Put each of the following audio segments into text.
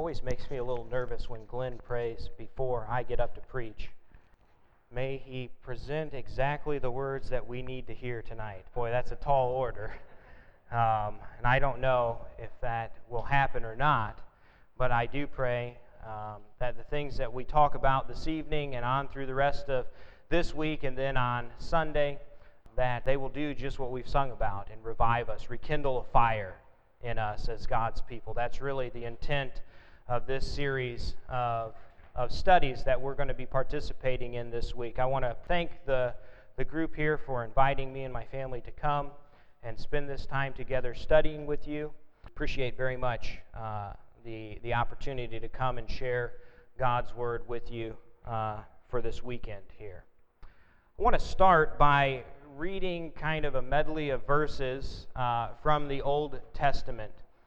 always makes me a little nervous when Glenn prays before I get up to preach. May he present exactly the words that we need to hear tonight. Boy, that's a tall order. And I don't know if that will happen or not, but I do pray that the things that we talk about this evening and on through the rest of this week and then on Sunday, that they will do just what we've sung about and revive us, rekindle a fire in us as God's people. That's really the intent of this series of studies that we're going to be participating in this week. I want to thank the group here for inviting me and my family to come and spend this time together studying with you. Appreciate very much the opportunity to come and share God's Word with you for this weekend here. I want to start by reading kind of a medley of verses from the Old Testament.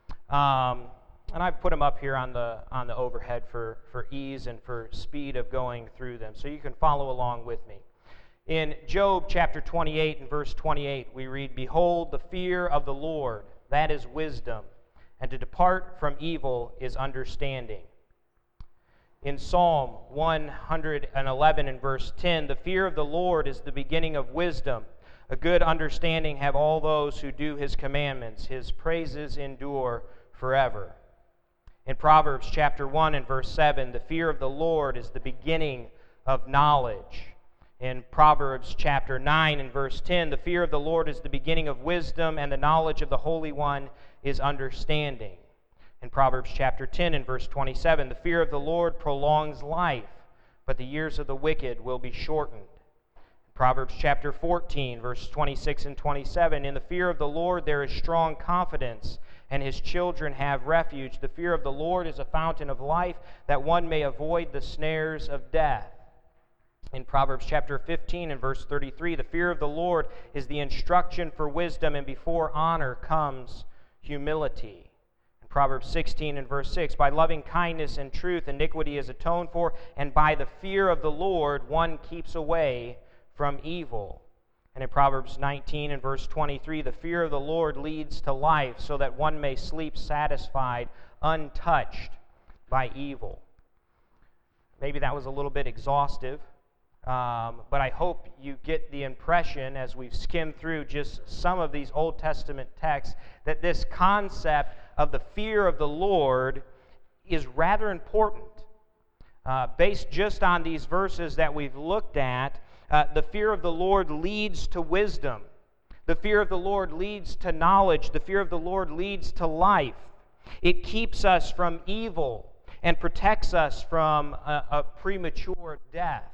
And I've put them up here on the overhead for ease and for speed of going through them, so you can follow along with me. In Job chapter 28 and verse 28, we read, "Behold, the fear of the Lord, that is wisdom, and to depart from evil is understanding." In Psalm 111 and verse 10, "The fear of the Lord is the beginning of wisdom. A good understanding have all those who do His commandments. His praises endure forever." In Proverbs chapter 1 and verse 7, "The fear of the Lord is the beginning of knowledge." In Proverbs chapter 9 and verse 10, "The fear of the Lord is the beginning of wisdom, and the knowledge of the Holy One is understanding." In Proverbs chapter 10 and verse 27, "The fear of the Lord prolongs life, but the years of the wicked will be shortened." Proverbs chapter 14, verse 26 and 27, "In the fear of the Lord there is strong confidence, and His children have refuge. The fear of the Lord is a fountain of life, that one may avoid the snares of death." In Proverbs chapter 15 and verse 33, "The fear of the Lord is the instruction for wisdom, and before honor comes humility." In Proverbs 16 and verse 6, "By loving kindness and truth iniquity is atoned for, and by the fear of the Lord one keeps away from evil." And in Proverbs 19 and verse 23, "The fear of the Lord leads to life, so that one may sleep satisfied, untouched by evil." Maybe that was a little bit exhaustive, but I hope you get the impression as we've skimmed through just some of these Old Testament texts that this concept of the fear of the Lord is rather important. Based just on these verses that we've looked at, the fear of the Lord leads to wisdom. The fear of the Lord leads to knowledge. The fear of the Lord leads to life. It keeps us from evil and protects us from a premature death.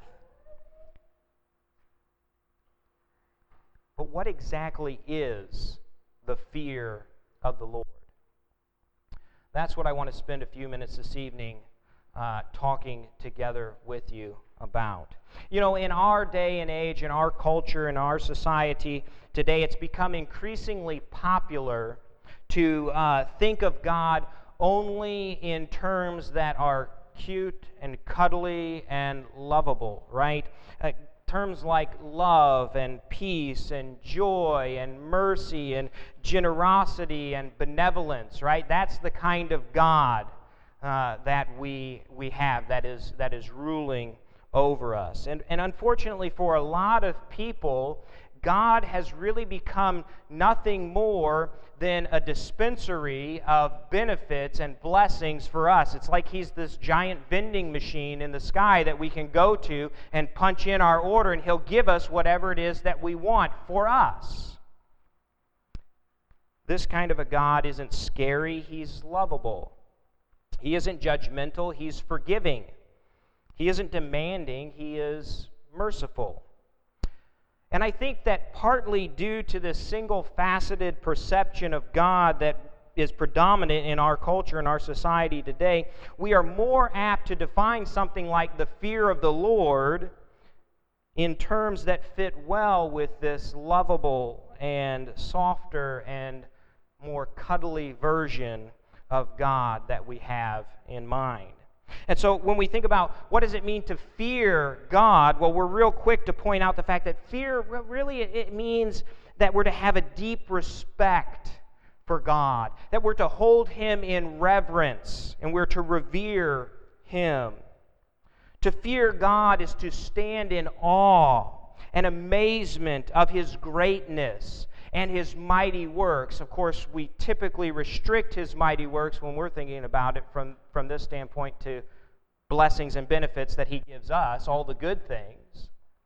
But what exactly is the fear of the Lord? That's what I want to spend a few minutes this evening talking together with you about. You know, in our day and age, in our culture, in our society today, it's become increasingly popular to think of God only in terms that are cute and cuddly and lovable, right? Terms like love and peace and joy and mercy and generosity and benevolence, right? That's the kind of God that we have that is ruling over us. And unfortunately for a lot of people, God has really become nothing more than a dispensary of benefits and blessings for us. It's like He's this giant vending machine in the sky that we can go to and punch in our order, and He'll give us whatever it is that we want for us. This kind of a God isn't scary, He's lovable. He isn't judgmental, He's forgiving. He isn't demanding, He is merciful. And I think that partly due to this single-faceted perception of God that is predominant in our culture and our society today, we are more apt to define something like the fear of the Lord in terms that fit well with this lovable and softer and more cuddly version of God that we have in mind. And so when we think about what does it mean to fear God, well, we're real quick to point out the fact that fear really it means that we're to have a deep respect for God, that we're to hold Him in reverence, and we're to revere Him. To fear God is to stand in awe and amazement of His greatness and His mighty works. Of course, we typically restrict His mighty works when we're thinking about it from this standpoint to blessings and benefits that He gives us, all the good things.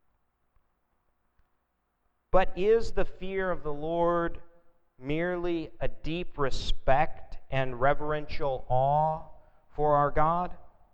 But is the fear of the Lord merely a deep respect and reverential awe for our God?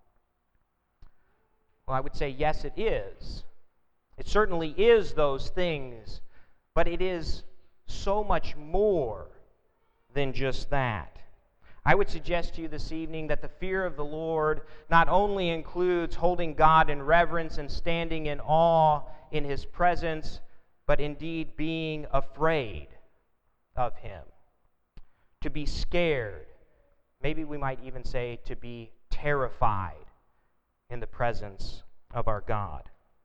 Well, I would say yes, it is. It certainly is those things, but it is so much more than just that. I would suggest to you this evening that the fear of the Lord not only includes holding God in reverence and standing in awe in His presence, but indeed being afraid of Him. To be scared, maybe we might even say to be terrified in the presence of our God.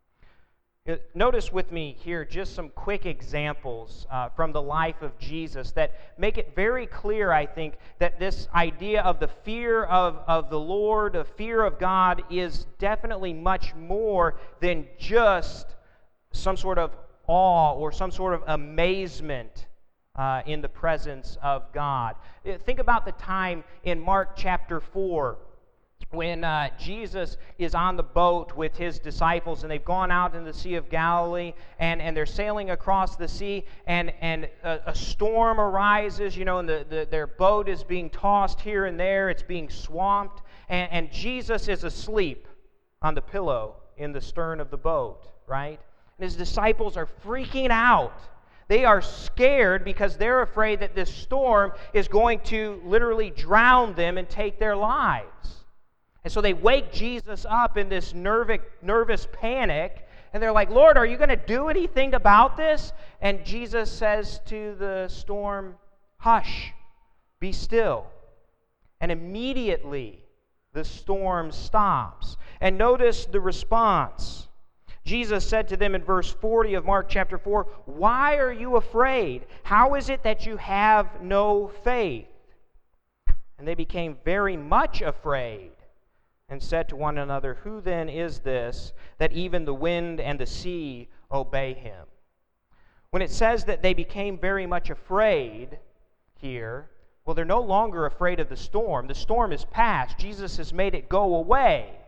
Notice with me here just some quick examples from the life of Jesus that make it very clear, I think, that this idea of the fear of the Lord, the fear of God, is definitely much more than just some sort of awe or some sort of amazement in the presence of God. Think about the time in Mark chapter 4 when Jesus is on the boat with His disciples, and they've gone out in the Sea of Galilee, and they're sailing across the sea, and a storm arises, and their boat is being tossed here and there, it's being swamped, and Jesus is asleep on the pillow in the stern of the boat, right? And His disciples are freaking out. They are scared because they're afraid that this storm is going to literally drown them and take their lives. And so they wake Jesus up in this nervous panic, and they're like, "Lord, are you going to do anything about this?" And Jesus says to the storm, "Hush, be still." And immediately the storm stops. And notice the response. Jesus said to them in verse 40 of Mark chapter 4, "Why are you afraid? How is it that you have no faith?" And they became very much afraid and said to one another, "Who then is this, that even the wind and the sea obey Him?" When it says that they became very much afraid here, well, they're no longer afraid of the storm. The storm is past. Jesus has made it go away.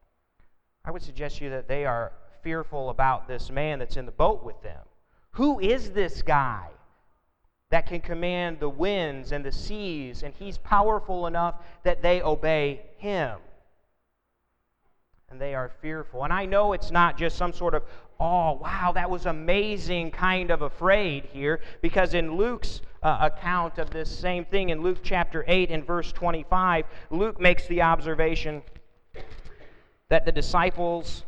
I would suggest to you that they are fearful about this man that's in the boat with them. Who is this guy that can command the winds and the seas, and He's powerful enough that they obey Him? And they are fearful. And I know it's not just some sort of, "Oh, wow, that was amazing," kind of afraid here, because in Luke's account of this same thing, in Luke chapter 8 and verse 25, Luke makes the observation that the disciples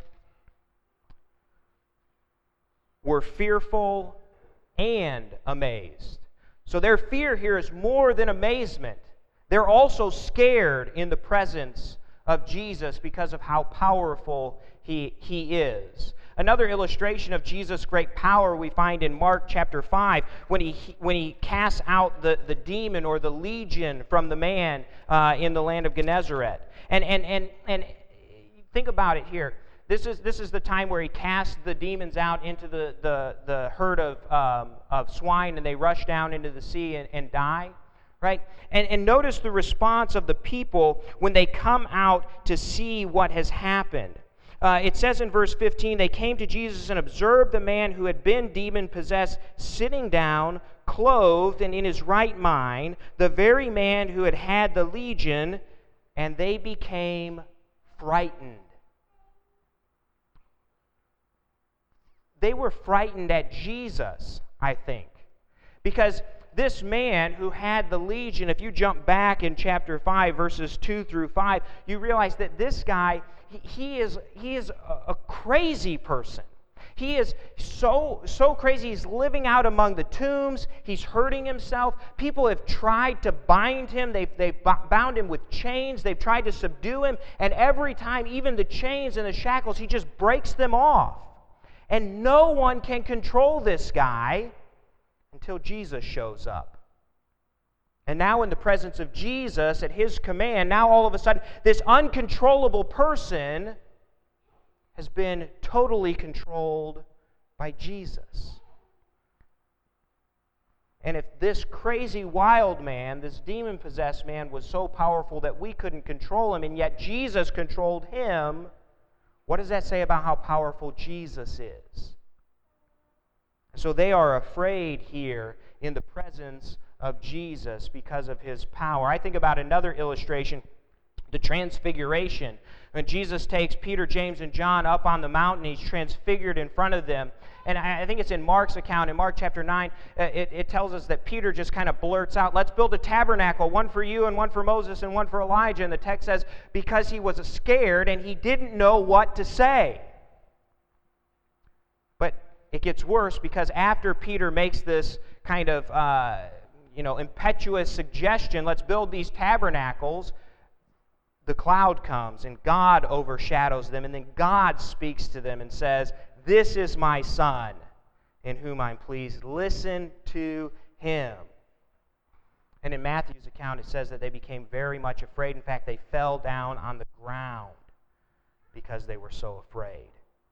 were fearful and amazed. So their fear here is more than amazement. They're also scared in the presence of Jesus because of how powerful He is. Another illustration of Jesus' great power we find in Mark chapter 5 when he casts out the demon or the legion from the man in the land of Gennesaret. And think about it here. This is the time where He casts the demons out into the herd of swine, and they rush down into the sea and die. Right? And notice the response of the people when they come out to see what has happened. It says in verse 15, "They came to Jesus and observed the man who had been demon-possessed sitting down, clothed and in his right mind, the very man who had had the legion, and they became frightened." They were frightened at Jesus, I think, because this man who had the legion, if you jump back in chapter 5, verses 2 through 5, you realize that this guy, he is a crazy person. He is so crazy. He's living out among the tombs. He's hurting himself. People have tried to bind him. They've bound him with chains. They've tried to subdue him. And every time, even the chains and the shackles, he just breaks them off. And no one can control this guy until Jesus shows up. And now in the presence of Jesus, at His command, now all of a sudden, this uncontrollable person has been totally controlled by Jesus. And if this crazy wild man, this demon-possessed man, was so powerful that we couldn't control him, and yet Jesus controlled him, what does that say about how powerful Jesus is? So they are afraid here in the presence of Jesus because of His power. I think about another illustration, the Transfiguration. When Jesus takes Peter, James, and John up on the mountain, He's transfigured in front of them. And I think it's in Mark's account, in Mark chapter 9, it tells us that Peter just kind of blurts out, let's build a tabernacle, one for you and one for Moses and one for Elijah. And the text says, because he was scared and he didn't know what to say. But it gets worse, because after Peter makes this kind of impetuous suggestion, let's build these tabernacles, the cloud comes and God overshadows them, and then God speaks to them and says, this is my Son, in whom I'm pleased. Listen to Him. And in Matthew's account, it says that they became very much afraid. In fact, they fell down on the ground because they were so afraid.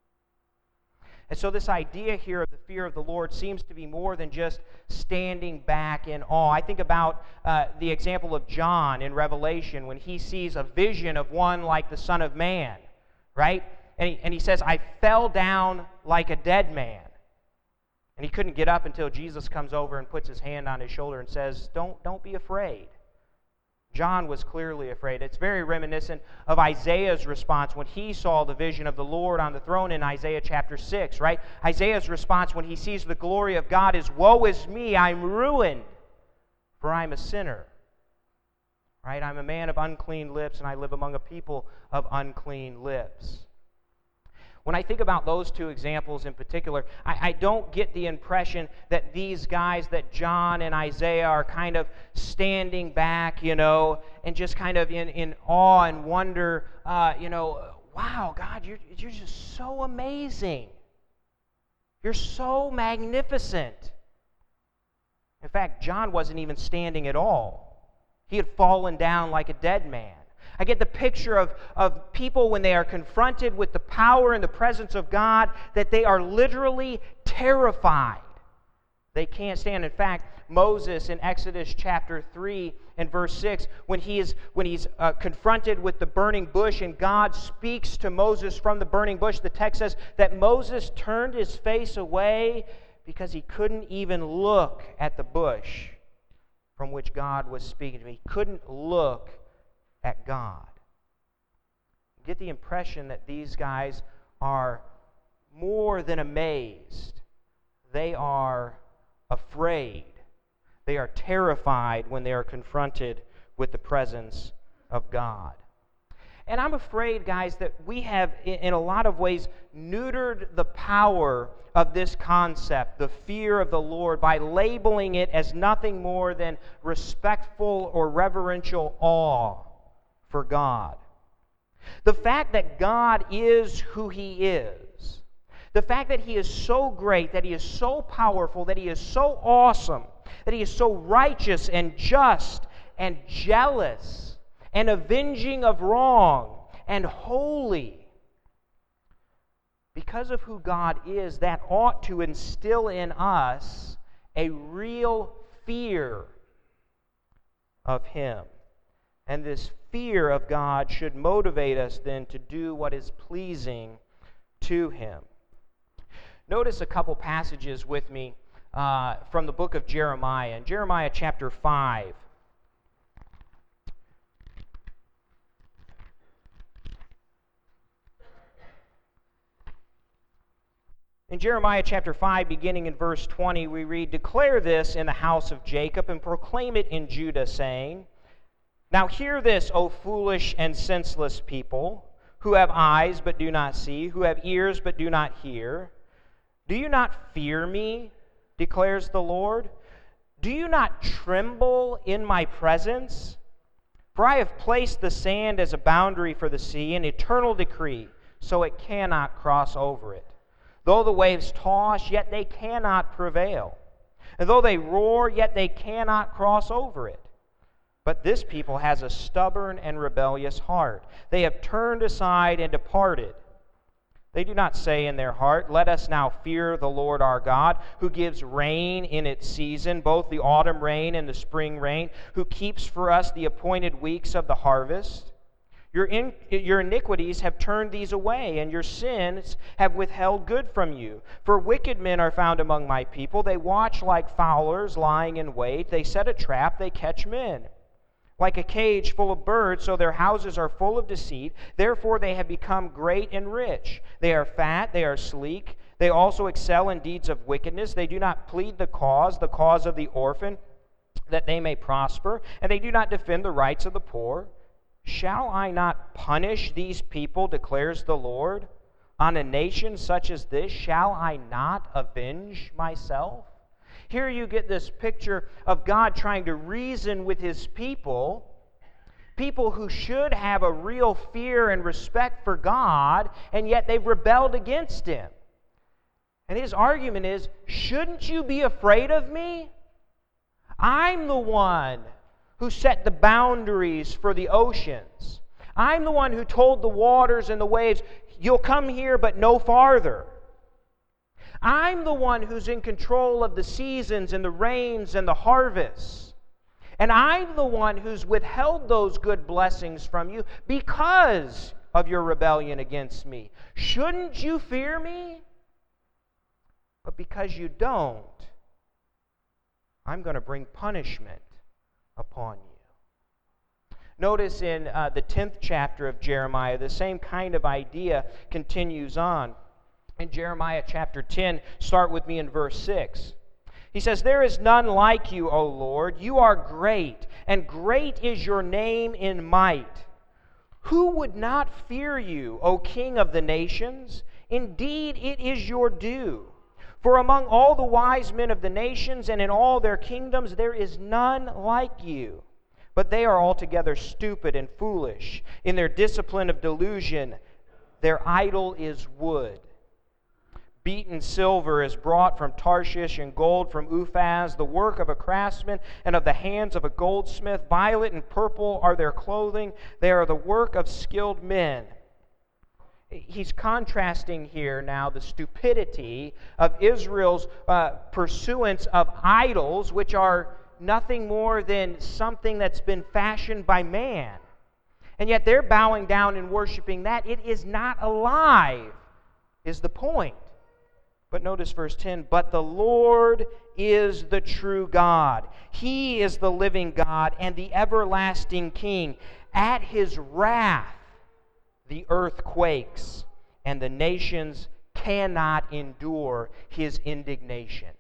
And so this idea here of the fear of the Lord seems to be more than just standing back in awe. I think about the example of John in Revelation when he sees a vision of one like the Son of Man, right? And he says, I fell down like a dead man. And he couldn't get up until Jesus comes over and puts his hand on his shoulder and says, don't be afraid. John was clearly afraid. It's very reminiscent of Isaiah's response when he saw the vision of the Lord on the throne in Isaiah chapter 6, right? Isaiah's response when he sees the glory of God is, woe is me, I'm ruined, for I'm a sinner. Right? I'm a man of unclean lips, and I live among a people of unclean lips. When I think about those two examples in particular, I don't get the impression that these guys, that John and Isaiah, are kind of standing back, and just kind of in awe and wonder, wow, God, you're just so amazing. You're so magnificent. In fact, John wasn't even standing at all. He had fallen down like a dead man. I get the picture of people when they are confronted with the power and the presence of God, that they are literally terrified. They can't stand. In fact, Moses in Exodus chapter 3 and verse 6, when he's confronted with the burning bush and God speaks to Moses from the burning bush, the text says that Moses turned his face away because he couldn't even look at the bush from which God was speaking to him. He couldn't look at God. Get the impression that these guys are more than amazed. They are afraid. They are terrified when they are confronted with the presence of God. And I'm afraid, guys, that we have, in a lot of ways, neutered the power of this concept, the fear of the Lord, by labeling it as nothing more than respectful or reverential awe for God. The fact that God is who He is, the fact that He is so great, that He is so powerful, that He is so awesome, that He is so righteous and just and jealous and avenging of wrong and holy. Because of who God is, that ought to instill in us a real fear of Him. And this fear of God should motivate us then to do what is pleasing to Him. Notice a couple passages with me from the book of Jeremiah. In Jeremiah chapter 5. In Jeremiah chapter 5, beginning in verse 20, we read, "Declare this in the house of Jacob, and proclaim it in Judah, saying, Now hear this, O foolish and senseless people, who have eyes but do not see, who have ears but do not hear. Do you not fear me, declares the Lord? Do you not tremble in my presence? For I have placed the sand as a boundary for the sea, an eternal decree, so it cannot cross over it. Though the waves toss, yet they cannot prevail. And though they roar, yet they cannot cross over it. But this people has a stubborn and rebellious heart. They have turned aside and departed. They do not say in their heart, let us now fear the Lord our God, who gives rain in its season, both the autumn rain and the spring rain, who keeps for us the appointed weeks of the harvest. Your iniquities have turned these away, and your sins have withheld good from you. For wicked men are found among my people. They watch like fowlers lying in wait. They set a trap, they catch men. Like a cage full of birds, so their houses are full of deceit. Therefore they have become great and rich. They are fat, they are sleek. They also excel in deeds of wickedness. They do not plead the cause of the orphan, that they may prosper, and they do not defend the rights of the poor. Shall I not punish these people, declares the Lord? On a nation such as this, shall I not avenge myself? Here you get this picture of God trying to reason with his people who should have a real fear and respect for God, and yet they've rebelled against him. And his argument is, shouldn't you be afraid of me? I'm the one who set the boundaries for the oceans. I'm the one who told the waters and the waves, you'll come here but no farther. I'm the one who's in control of the seasons and the rains and the harvests. And I'm the one who's withheld those good blessings from you because of your rebellion against me. Shouldn't you fear me? But because you don't, I'm going to bring punishment upon you. Notice in the 10th chapter of Jeremiah, the same kind of idea continues on. In Jeremiah chapter 10, start with me in verse 6. He says, there is none like you, O Lord. You are great, and great is your name in might. Who would not fear you, O King of the nations? Indeed, it is your due. For among all the wise men of the nations and in all their kingdoms, there is none like you. But they are altogether stupid and foolish. In their discipline of delusion, their idol is wood. Beaten silver is brought from Tarshish, and gold from Uphaz, the work of a craftsman and of the hands of a goldsmith. Violet and purple are their clothing. They are the work of skilled men. He's contrasting here now the stupidity of Israel's pursuance of idols, which are nothing more than something that's been fashioned by man. And yet they're bowing down and worshiping that. It is not alive, is the point. But notice verse 10, but the Lord is the true God. He is the living God and the everlasting King. At his wrath, the earth quakes, and the nations cannot endure his indignation.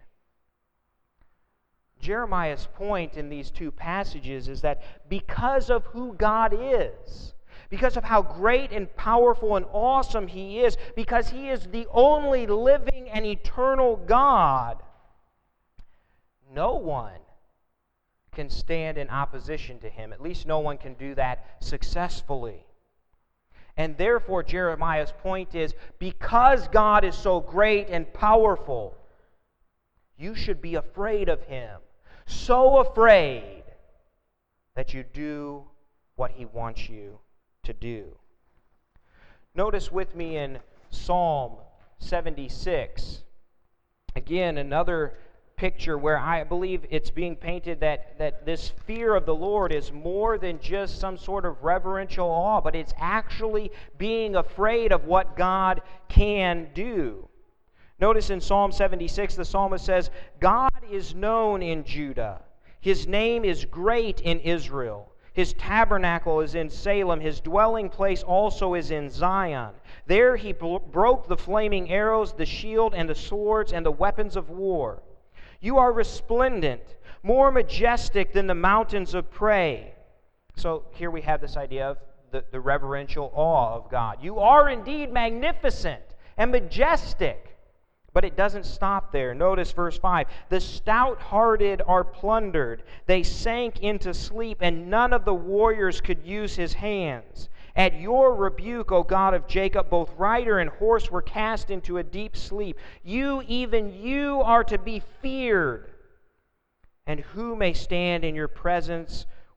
Jeremiah's point in these two passages is that because of who God is, because of how great and powerful and awesome he is, because he is the only living and eternal God, no one can stand in opposition to him. At least no one can do that successfully. And therefore, Jeremiah's point is, because God is so great and powerful, you should be afraid of him. So afraid that you do what he wants you to do. Notice with me in Psalm 76, again, another picture where I believe it's being painted that this fear of the Lord is more than just some sort of reverential awe, but it's actually being afraid of what God can do. Notice in Psalm 76, the psalmist says, God is known in Judah. His name is great in Israel. His tabernacle is in Salem. His dwelling place also is in Zion. There he broke the flaming arrows, the shield, and the swords, and the weapons of war. You are resplendent, more majestic than the mountains of prey. So here we have this idea of the reverential awe of God. You are indeed magnificent and majestic. But it doesn't stop there. Notice verse 5. The stout-hearted are plundered. They sank into sleep, and none of the warriors could use his hands. At your rebuke, O God of Jacob, both rider and horse were cast into a deep sleep. You, even you, are to be feared. And who may stand in your presence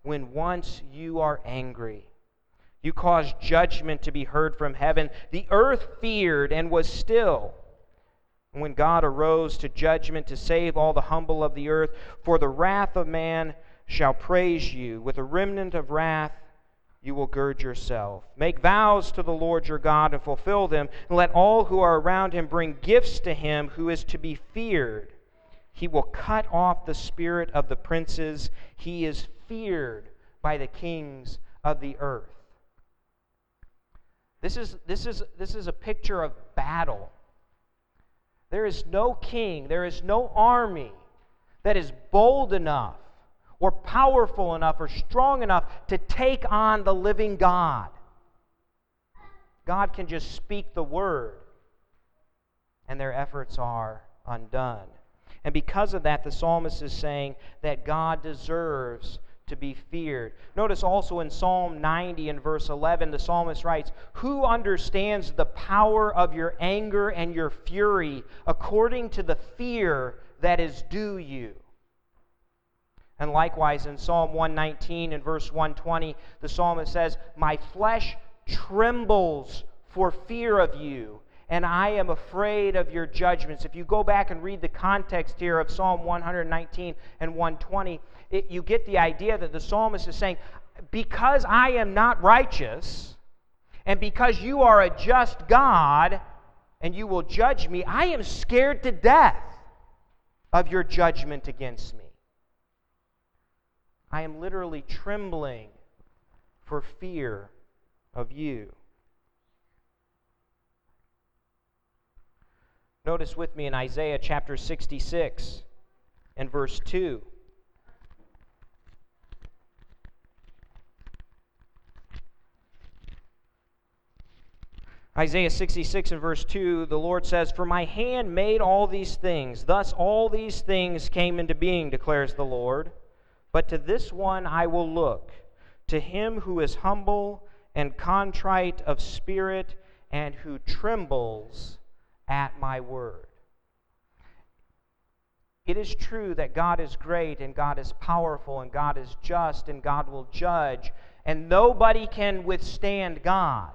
when once you are angry. You caused judgment to be heard from heaven. The earth feared and was still. When God arose to judgment to save all the humble of the earth, for the wrath of man shall praise you. With a remnant of wrath you will gird yourself. Make vows to the Lord your God and fulfill them, and let all who are around him bring gifts to him who is to be feared. He will cut off the spirit of the princes. He is feared by the kings of the earth. This is a picture of battle. There is no king, there is no army that is bold enough or powerful enough or strong enough to take on the living God. God can just speak the word, and their efforts are undone. And because of that, the psalmist is saying that God deserves to be feared. Notice also in Psalm 90 and verse 11, the psalmist writes, "Who understands the power of your anger and your fury according to the fear that is due you?" And likewise in Psalm 119 and verse 120, the psalmist says, "My flesh trembles for fear of you, and I am afraid of your judgments." If you go back and read the context here of Psalm 119 and 120, you get the idea that the psalmist is saying, because I am not righteous, and because you are a just God, and you will judge me, I am scared to death of your judgment against me. I am literally trembling for fear of you. Notice with me in Isaiah chapter 66 and verse 2. Isaiah 66 and verse 2, the Lord says, "For my hand made all these things, thus all these things came into being, declares the Lord. But to this one I will look, to him who is humble and contrite of spirit, and who trembles at my word." It is true that God is great, and God is powerful, and God is just, and God will judge, and nobody can withstand God.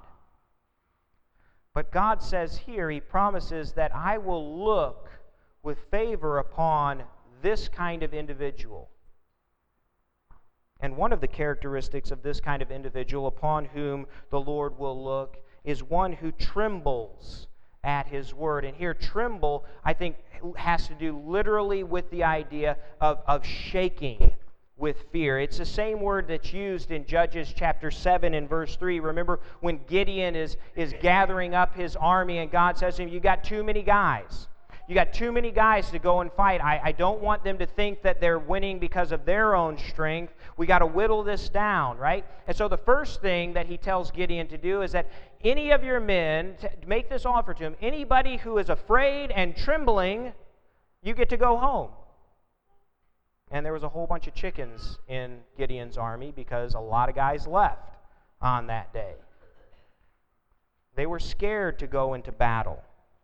But God says here, He promises that I will look with favor upon this kind of individual. And one of the characteristics of this kind of individual upon whom the Lord will look is one who trembles at His word. And here, tremble, I think, has to do literally with the idea of shaking with fear. It's the same word that's used in Judges chapter 7 and verse 3. Remember when Gideon is gathering up his army, and God says to him, "You got too many guys. You got too many guys to go and fight. I don't want them to think that they're winning because of their own strength. We got to whittle this down," right? And so the first thing that he tells Gideon to do is that any of your men, make this offer to him, anybody who is afraid and trembling, you get to go home. And there was a whole bunch of chickens in Gideon's army because a lot of guys left on that day. They were scared to go into battle.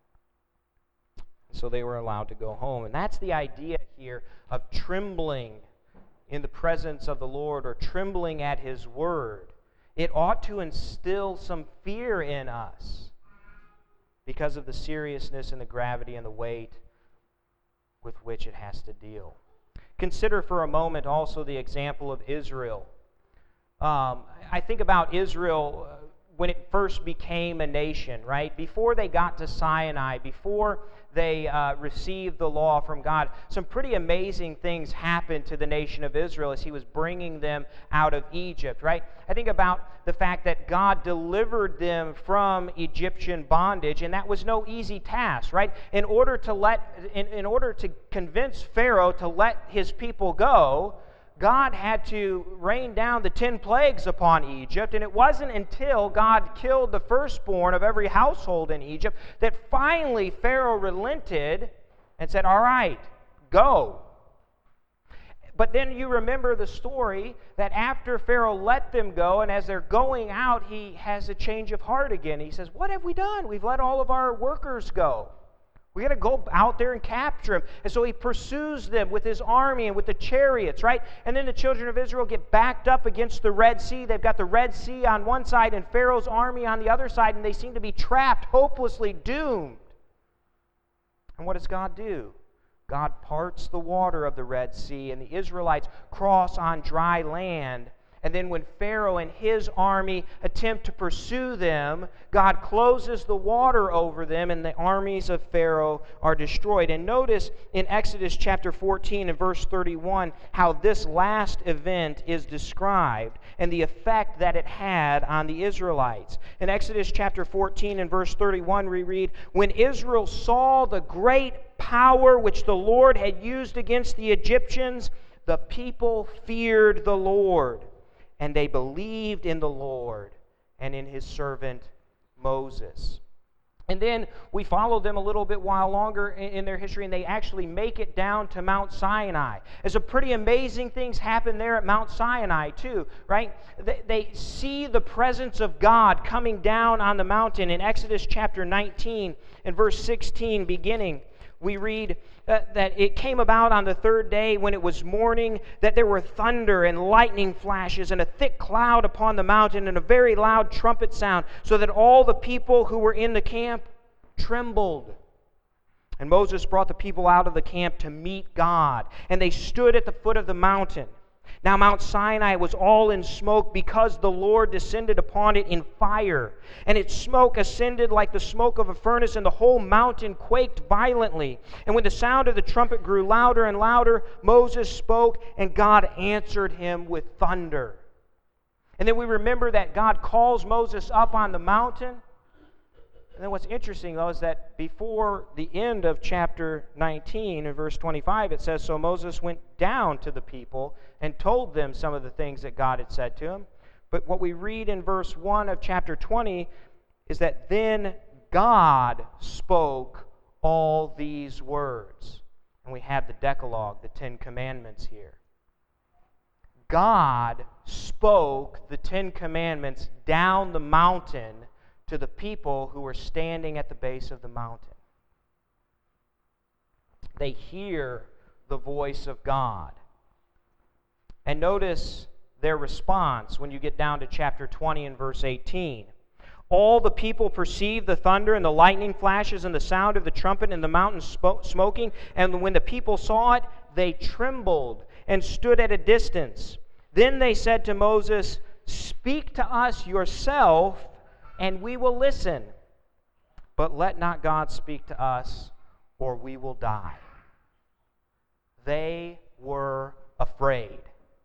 So they were allowed to go home. And that's the idea here of trembling in the presence of the Lord, or trembling at His word. It ought to instill some fear in us because of the seriousness and the gravity and the weight with which it has to deal. Consider for a moment also the example of Israel. I think about Israel when it first became a nation, right? Before they got to Sinai, before they received the law from God, some pretty amazing things happened to the nation of Israel as He was bringing them out of Egypt, right? I think about the fact that God delivered them from Egyptian bondage, and that was no easy task, right? In order to convince Pharaoh to let his people go, God had to rain down the 10 plagues upon Egypt, and it wasn't until God killed the firstborn of every household in Egypt that finally Pharaoh relented and said, "All right, go." But then you remember the story that after Pharaoh let them go, and as they're going out, he has a change of heart again. He says, "What have we done? We've let all of our workers go. We got to go out there and capture him. And so he pursues them with his army and with the chariots, right? And then the children of Israel get backed up against the Red Sea. They've got the Red Sea on one side and Pharaoh's army on the other side, and they seem to be trapped, hopelessly doomed. And what does God do? God parts the water of the Red Sea, and the Israelites cross on dry land. And then when Pharaoh and his army attempt to pursue them, God closes the water over them, and the armies of Pharaoh are destroyed. And notice in Exodus chapter 14 and verse 31 how this last event is described and the effect that it had on the Israelites. In Exodus chapter 14 and verse 31 we read, "When Israel saw the great power which the Lord had used against the Egyptians, the people feared the Lord. And they believed in the Lord and in his servant Moses." And then we follow them a little bit while longer in their history, and they actually make it down to Mount Sinai. And some pretty amazing things happen there at Mount Sinai too, right? They see the presence of God coming down on the mountain. In Exodus chapter 19 and verse 16 beginning, we read that it came about on the third day when it was morning that there were thunder and lightning flashes and a thick cloud upon the mountain and a very loud trumpet sound, so that all the people who were in the camp trembled. And Moses brought the people out of the camp to meet God, and they stood at the foot of the mountain. Now Mount Sinai was all in smoke because the Lord descended upon it in fire. And its smoke ascended like the smoke of a furnace, and the whole mountain quaked violently. And when the sound of the trumpet grew louder and louder, Moses spoke, and God answered him with thunder. And then we remember that God calls Moses up on the mountain. And then what's interesting, though, is that before the end of chapter 19, in verse 25, it says, "So Moses went down to the people and told them some of the things that God had said to him." But what we read in verse 1 of chapter 20 is that then God spoke all these words. And we have the Decalogue, the Ten Commandments here. God spoke the Ten Commandments down the mountain to the people who were standing at the base of the mountain. They hear the voice of God. And notice their response when you get down to chapter 20 and verse 18. "All the people perceived the thunder and the lightning flashes and the sound of the trumpet and the mountain smoking, and when the people saw it, they trembled and stood at a distance. Then they said to Moses, 'Speak to us yourself, and we will listen. But let not God speak to us, or we will die.'" They were afraid.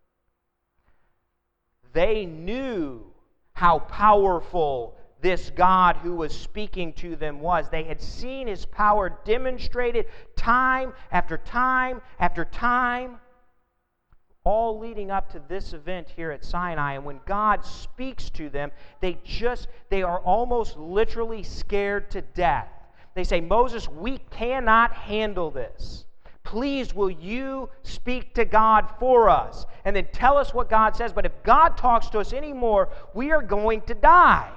They knew how powerful this God who was speaking to them was. They had seen his power demonstrated time after time after time, all leading up to this event here at Sinai. And when God speaks to them, they are almost literally scared to death. They say, "Moses, we cannot handle this. Please, will you speak to God for us? And then tell us what God says. But if God talks to us anymore, we are going to die."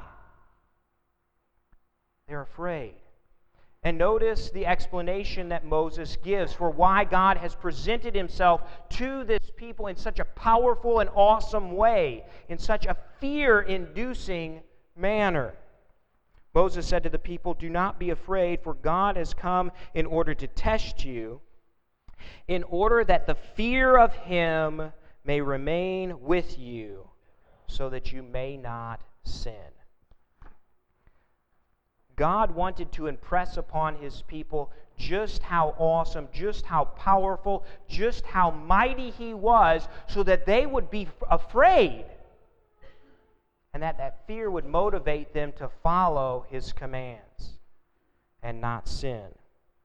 They're afraid. And notice the explanation that Moses gives for why God has presented himself to this people in such a powerful and awesome way, in such a fear-inducing manner. Moses said to the people, "Do not be afraid, for God has come in order to test you, in order that the fear of him may remain with you, so that you may not sin." God wanted to impress upon his people just how awesome, just how powerful, just how mighty he was, so that they would be afraid, and that fear would motivate them to follow his commands and not sin.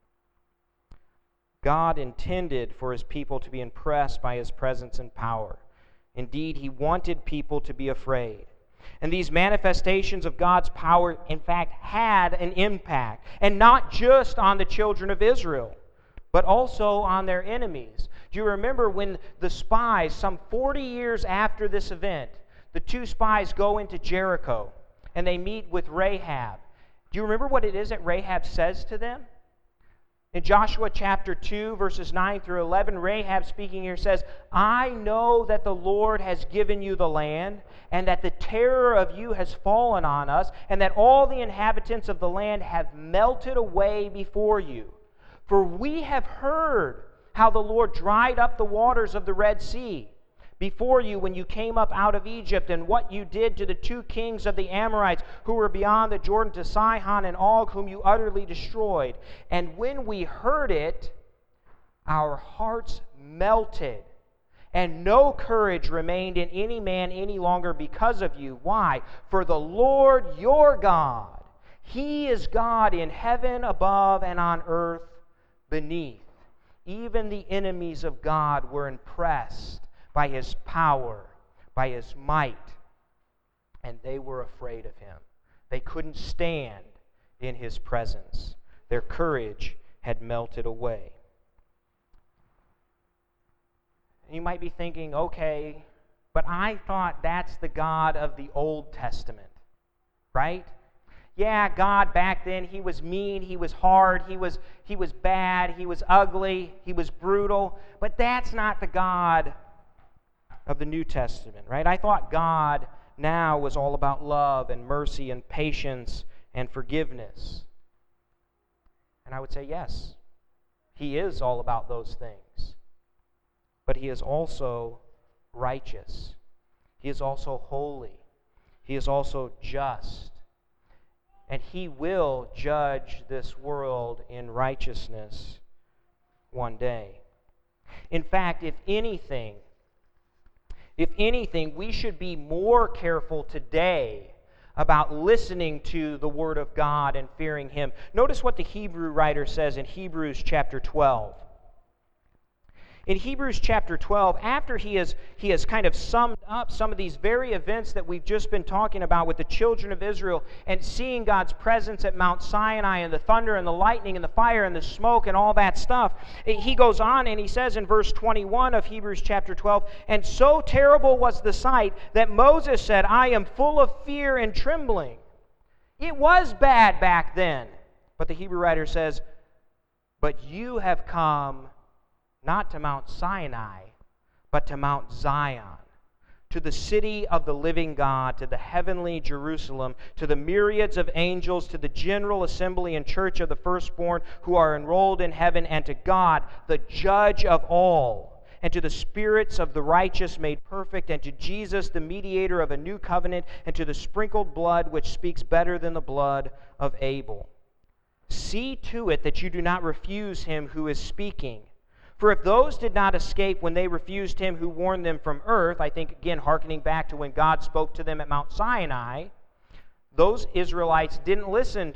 God intended for his people to be impressed by his presence and power. Indeed, he wanted people to be afraid. And these manifestations of God's power, in fact, had an impact. And not just on the children of Israel, but also on their enemies. Do you remember when the spies, some 40 years after this event, the two spies go into Jericho and they meet with Rahab? Do you remember what it is that Rahab says to them? In Joshua chapter 2, verses 9 through 11, Rahab speaking here says, I know that the Lord has given you the land, and that the terror of you has fallen on us, and that all the inhabitants of the land have melted away before you. For we have heard how the Lord dried up the waters of the Red Sea before you when you came up out of Egypt, and what you did to the two kings of the Amorites who were beyond the Jordan, to Sihon and Og, whom you utterly destroyed. And when we heard it, our hearts melted, and no courage remained in any man any longer because of you. Why? For the Lord your God, He is God in heaven above and on earth beneath. Even the enemies of God were impressed by His power, by His might, and they were afraid of Him. They couldn't stand in His presence. Their courage had melted away. And you might be thinking, okay, but I thought that's the God of the Old Testament, right? Yeah, God back then, He was mean, He was hard, He was bad, He was ugly, He was brutal, but that's not the God of the New Testament, right? I thought God now was all about love and mercy and patience and forgiveness. And I would say, yes, He is all about those things. But He is also righteous. He is also holy. He is also just. And He will judge this world in righteousness one day. In fact, if anything, we should be more careful today about listening to the Word of God and fearing Him. Notice what the Hebrew writer says in Hebrews chapter 12. In Hebrews chapter 12, after he has kind of summed up some of these very events that we've just been talking about with the children of Israel and seeing God's presence at Mount Sinai and the thunder and the lightning and the fire and the smoke and all that stuff, he goes on and he says in verse 21 of Hebrews chapter 12, and so terrible was the sight that Moses said, I am full of fear and trembling. It was bad back then. But the Hebrew writer says, but you have come not to Mount Sinai, but to Mount Zion, to the city of the living God, to the heavenly Jerusalem, to the myriads of angels, to the general assembly and church of the firstborn who are enrolled in heaven, and to God, the judge of all, and to the spirits of the righteous made perfect, and to Jesus, the mediator of a new covenant, and to the sprinkled blood which speaks better than the blood of Abel. See to it that you do not refuse Him who is speaking. For if those did not escape when they refused Him who warned them from earth, I think again hearkening back to when God spoke to them at Mount Sinai, those Israelites didn't listen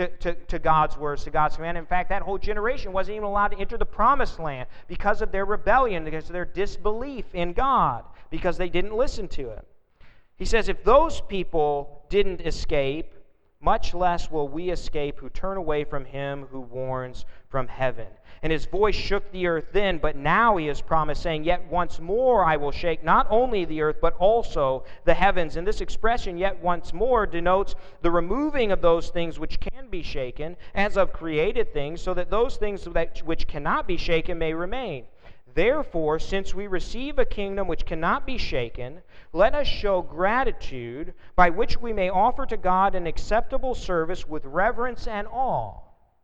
to God's words, to God's command. In fact, that whole generation wasn't even allowed to enter the promised land because of their rebellion, because of their disbelief in God, because they didn't listen to Him. He says, if those people didn't escape, much less will we escape who turn away from Him who warns from heaven. And His voice shook the earth then, but now He has promised, saying, yet once more I will shake not only the earth, but also the heavens. And this expression, yet once more, denotes the removing of those things which can be shaken, as of created things, so that those things which cannot be shaken may remain. Therefore, since we receive a kingdom which cannot be shaken, let us show gratitude, by which we may offer to God an acceptable service with reverence and awe.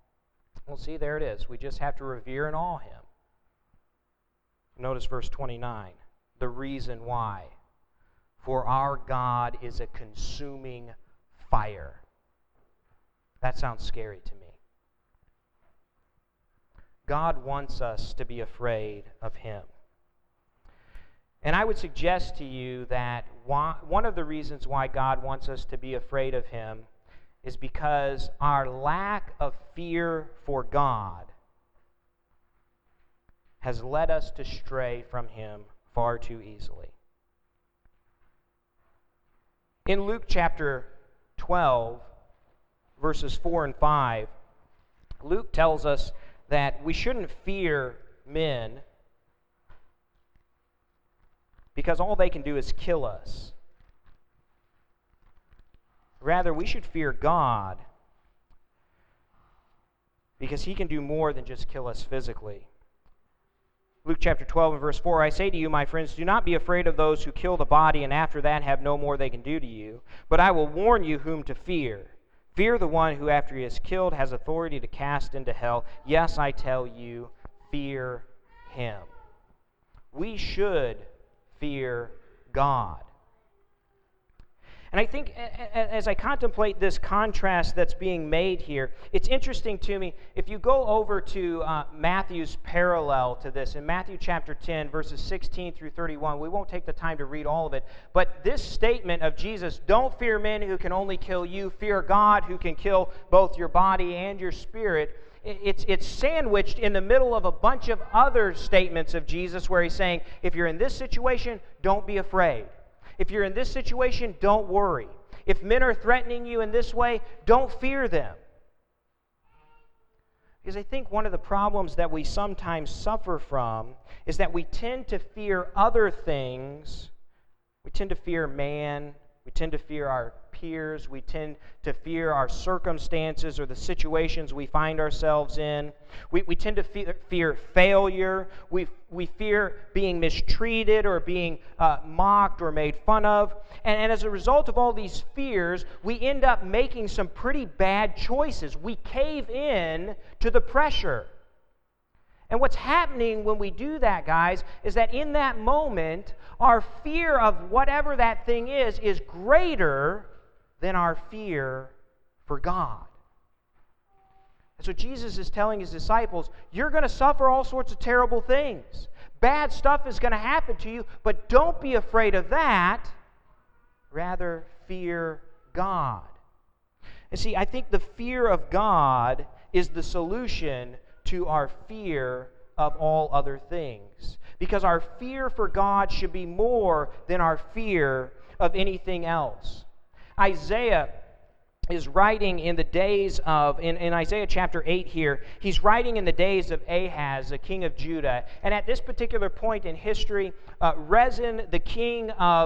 Well, see, there it is. We just have to revere and awe Him. Notice verse 29, the reason why. For our God is a consuming fire. That sounds scary to me. God wants us to be afraid of Him. And I would suggest to you that one of the reasons why God wants us to be afraid of Him is because our lack of fear for God has led us to stray from Him far too easily. In Luke chapter 12, verses 4 and 5, Luke tells us that we shouldn't fear men because all they can do is kill us. Rather, we should fear God because he can do more than just kill us physically. Luke chapter 12 and verse 4, I say to you, my friends, do not be afraid of those who kill the body and after that have no more they can do to you, but I will warn you whom to fear. Fear the one who after he is killed has authority to cast into hell. Yes, I tell you, fear him. We should fear God. And I think as I contemplate this contrast that's being made here, it's interesting to me. If you go over to Matthew's parallel to this, in Matthew chapter 10, verses 16 through 31, we won't take the time to read all of it, but this statement of Jesus, don't fear men who can only kill you, fear God who can kill both your body and your spirit, it's sandwiched in the middle of a bunch of other statements of Jesus where he's saying, if you're in this situation, don't be afraid. If you're in this situation, don't worry. If men are threatening you in this way, don't fear them. Because I think one of the problems that we sometimes suffer from is that we tend to fear other things. We tend to fear man. We tend to fear our peers. We tend to fear our circumstances or the situations we find ourselves in. We tend to fear failure. We fear being mistreated or being mocked or made fun of. And as a result of all these fears, we end up making some pretty bad choices. We cave in to the pressure. And what's happening when we do that, guys, is that in that moment, our fear of whatever that thing is greater than our fear for God. And so Jesus is telling his disciples, you're going to suffer all sorts of terrible things. Bad stuff is going to happen to you, but don't be afraid of that. Rather, fear God. And see, I think the fear of God is the solution to our fear of all other things. Because our fear for God should be more than our fear of anything else. Isaiah is writing in the days of, in Isaiah chapter 8 here, he's writing in the days of Ahaz, the king of Judah. And at this particular point in history, Rezin, the king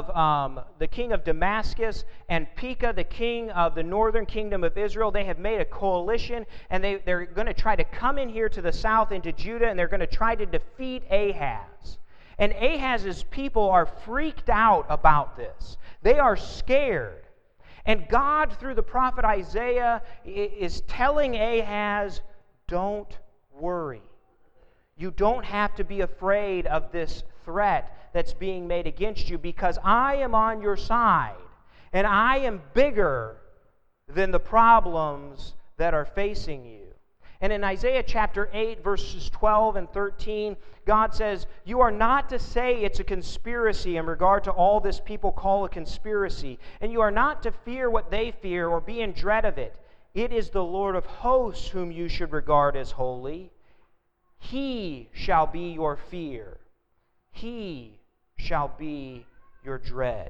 of Damascus, and Pekah, the king of the northern kingdom of Israel, they have made a coalition, and they're going to try to come in here to the south into Judah, and they're going to try to defeat Ahaz. And Ahaz's people are freaked out about this. They are scared. And God, through the prophet Isaiah, is telling Ahaz, don't worry. You don't have to be afraid of this threat that's being made against you because I am on your side. And I am bigger than the problems that are facing you. And in Isaiah chapter 8, verses 12 and 13, God says, you are not to say it's a conspiracy in regard to all this people call a conspiracy. And you are not to fear what they fear or be in dread of it. It is the Lord of hosts whom you should regard as holy. He shall be your fear. He shall be your dread.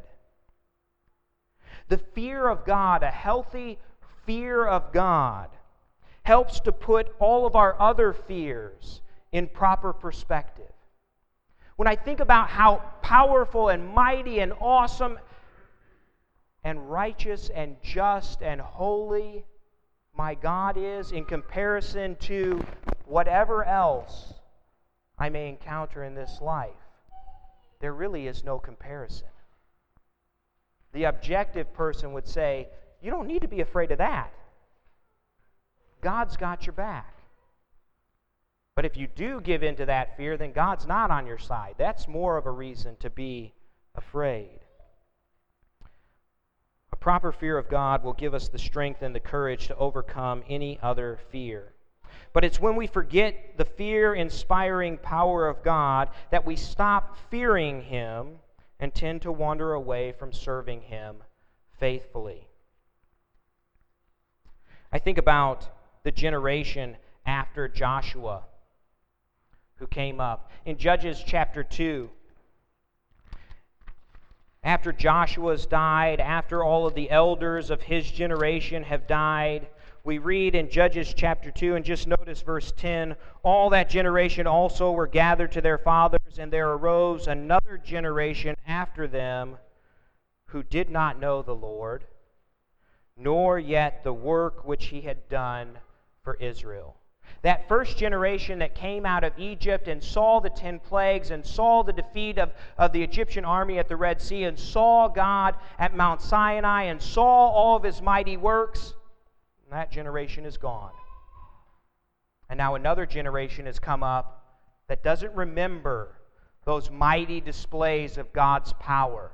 The fear of God, a healthy fear of God, helps to put all of our other fears in proper perspective. When I think about how powerful and mighty and awesome and righteous and just and holy my God is in comparison to whatever else I may encounter in this life, there really is no comparison. The objective person would say, you don't need to be afraid of that. God's got your back. But if you do give in to that fear, then God's not on your side. That's more of a reason to be afraid. A proper fear of God will give us the strength and the courage to overcome any other fear. But it's when we forget the fear-inspiring power of God that we stop fearing Him and tend to wander away from serving Him faithfully. I think about the generation after Joshua who came up. In Judges chapter 2, after Joshua's died, after all of the elders of his generation have died, we read in Judges chapter 2, and just notice verse 10, all that generation also were gathered to their fathers, and there arose another generation after them who did not know the Lord, nor yet the work which He had done for Israel. That first generation that came out of Egypt and saw the 10 plagues and saw the defeat of the Egyptian army at the Red Sea and saw God at Mount Sinai and saw all of His mighty works, that generation is gone. And now another generation has come up that doesn't remember those mighty displays of God's power.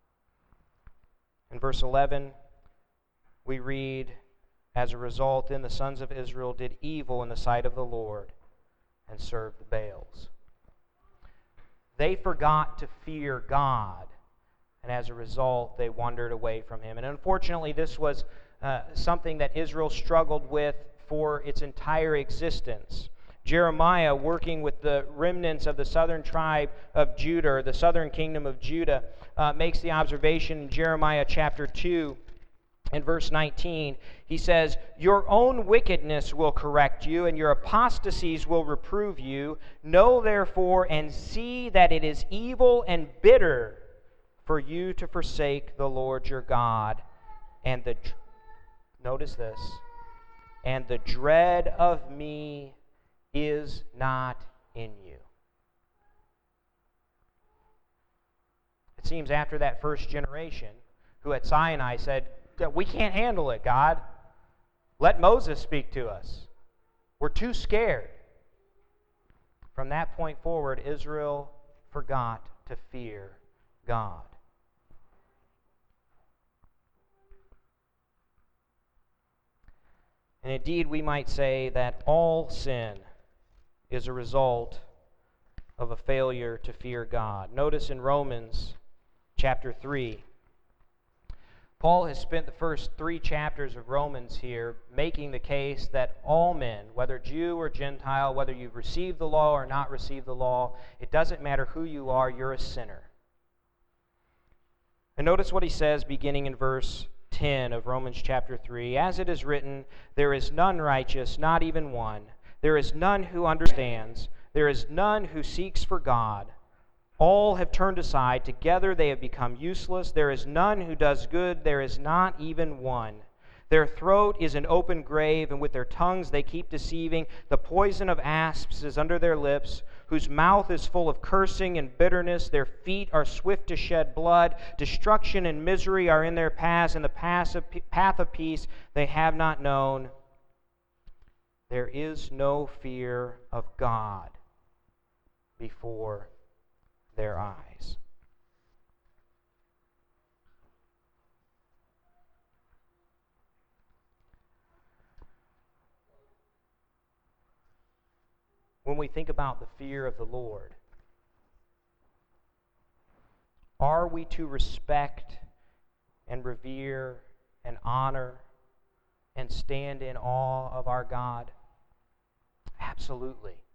In verse 11, we read, as a result, then the sons of Israel did evil in the sight of the Lord and served the Baals. They forgot to fear God, and as a result, they wandered away from Him. And unfortunately, this was something that Israel struggled with for its entire existence. Jeremiah, working with the remnants of the southern tribe of Judah, or the southern kingdom of Judah, makes the observation in Jeremiah chapter 2, in verse 19, he says, "Your own wickedness will correct you, and your apostasies will reprove you. Know therefore and see that it is evil and bitter for you to forsake the Lord your God. And notice this, and the dread of me is not in you." It seems after that first generation, who at Sinai said, "We can't handle it, God. Let Moses speak to us. We're too scared." From that point forward, Israel forgot to fear God. And indeed, we might say that all sin is a result of a failure to fear God. Notice in Romans chapter 3, Paul has spent the first 3 chapters of Romans here making the case that all men, whether Jew or Gentile, whether you've received the law or not received the law, it doesn't matter who you are, you're a sinner. And notice what he says beginning in verse 10 of Romans chapter 3. "As it is written, there is none righteous, not even one. There is none who understands. There is none who seeks for God. All have turned aside. Together they have become useless. There is none who does good. There is not even one. Their throat is an open grave, and with their tongues they keep deceiving. The poison of asps is under their lips, whose mouth is full of cursing and bitterness. Their feet are swift to shed blood. Destruction and misery are in their paths, and the path of peace they have not known. There is no fear of God before their eyes." When we think about the fear of the Lord, are we to respect and revere and honor and stand in awe of our God? Absolutely.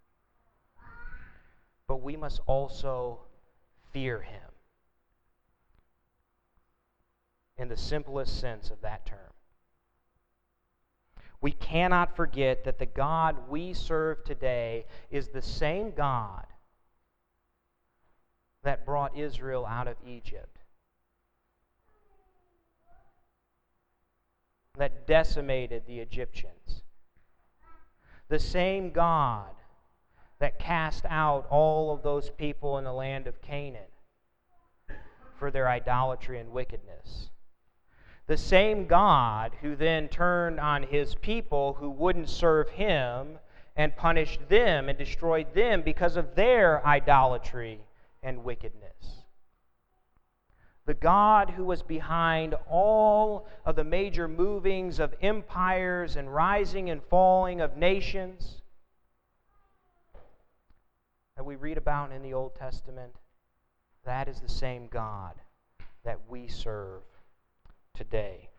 But we must also fear Him in the simplest sense of that term. We cannot forget that the God we serve today is the same God that brought Israel out of Egypt, that decimated the Egyptians, the same God that cast out all of those people in the land of Canaan for their idolatry and wickedness. The same God who then turned on His people who wouldn't serve Him and punished them and destroyed them because of their idolatry and wickedness. The God who was behind all of the major movings of empires and rising and falling of nations that we read about in the Old Testament, that is the same God that we serve today.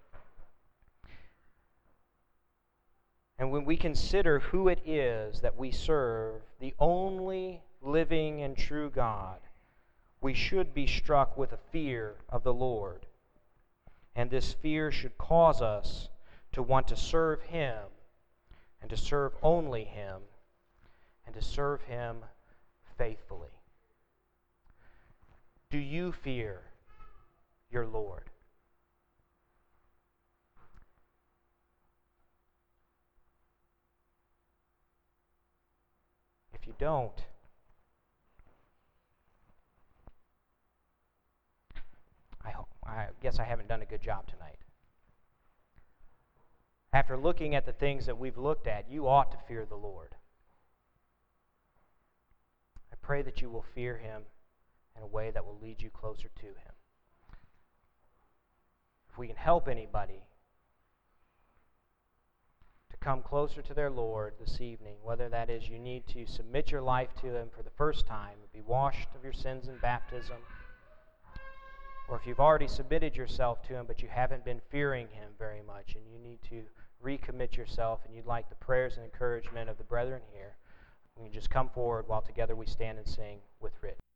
And when we consider who it is that we serve, the only living and true God, we should be struck with a fear of the Lord. And this fear should cause us to want to serve Him, and to serve only Him, and to serve Him faithfully. Do you fear your Lord? you don't, I guess I haven't done a good job tonight. After looking at the things that we've looked at, you ought to fear the Lord. I pray that you will fear Him in a way that will lead you closer to Him. If we can help anybody to come closer to their Lord this evening, whether that is you need to submit your life to Him for the first time, be washed of your sins in baptism, or if you've already submitted yourself to Him but you haven't been fearing Him very much and you need to recommit yourself and you'd like the prayers and encouragement of the brethren here, you can just come forward while together we stand and sing with Rich.